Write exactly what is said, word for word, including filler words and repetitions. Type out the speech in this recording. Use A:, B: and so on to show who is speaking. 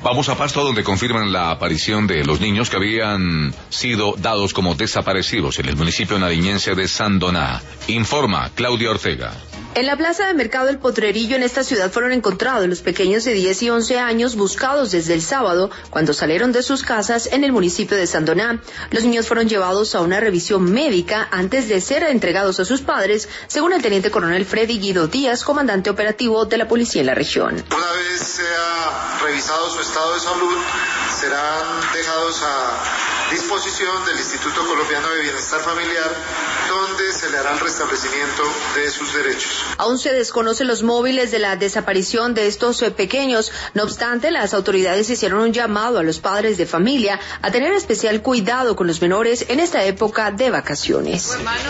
A: Vamos a Pasto, donde confirman la aparición de los niños que habían sido dados como desaparecidos en el municipio nariñense de Sandoná. Informa Claudia Ortega.
B: En la plaza de mercado El Potrerillo en esta ciudad fueron encontrados los pequeños de diez y once años buscados desde el sábado cuando salieron de sus casas en el municipio de Sandoná. Los niños fueron llevados a una revisión médica antes de ser entregados a sus padres, según el teniente coronel Freddy Guido Díaz, comandante operativo de la policía en la región.
C: Una vez sea revisado su estado de salud, serán dejados a disposición del Instituto Colombiano de Bienestar Familiar, donde se le hará el restablecimiento de sus derechos.
B: Aún se desconocen los móviles de la desaparición de estos pequeños. No obstante, las autoridades hicieron un llamado a los padres de familia a tener especial cuidado con los menores en esta época de vacaciones.